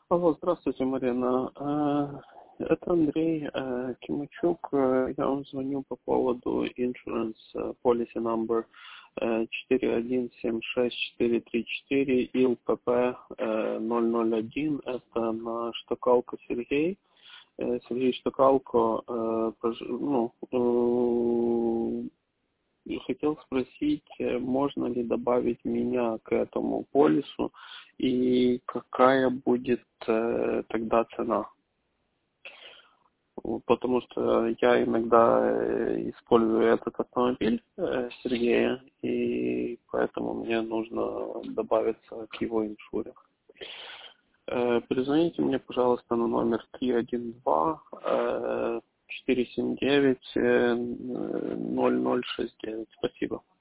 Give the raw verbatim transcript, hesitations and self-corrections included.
Алло, здравствуйте, Марина. Э, Это Андрей э, Кимачук. Э, Я вам звоню по поводу insurance э, policy number э, четыре один семь шесть четыре три четыре И Л П П э, ноль ноль один. Это на Штокалко Сергей. Э, Сергей Штокалко. э, прож- ну, э, и хотел спросить, э, можно ли добавить меня к этому полису и какая будет э, тогда цена. Вот, потому что я иногда э, использую этот автомобиль э, Сергея, и поэтому мне нужно добавиться к его иншуре. Э, перезвоните мне, пожалуйста, на номер три один два четыре семь девять ноль ноль шесть девять. Спасибо.